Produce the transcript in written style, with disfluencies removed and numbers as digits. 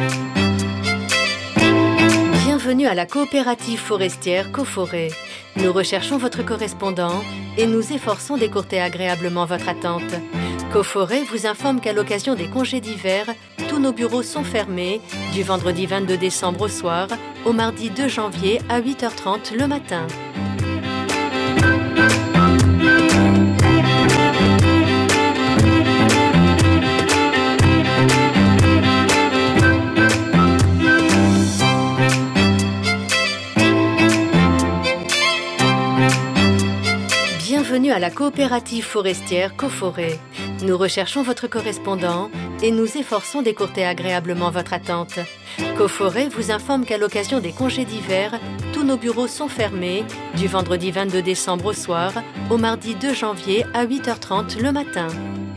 Bienvenue à la coopérative forestière Coforêt. Nous recherchons votre correspondant et nous efforçons d'écourter agréablement votre attente. Coforêt vous informe qu'à l'occasion des congés d'hiver, tous nos bureaux sont fermés du vendredi 22 décembre au soir au mardi 2 janvier à 8h30 le matin. Bienvenue à la coopérative forestière Coforêt. Nous recherchons votre correspondant et nous efforçons d'écourter agréablement votre attente. Coforêt vous informe qu'à l'occasion des congés d'hiver, tous nos bureaux sont fermés du vendredi 22 décembre au soir au mardi 2 janvier à 8h30 le matin.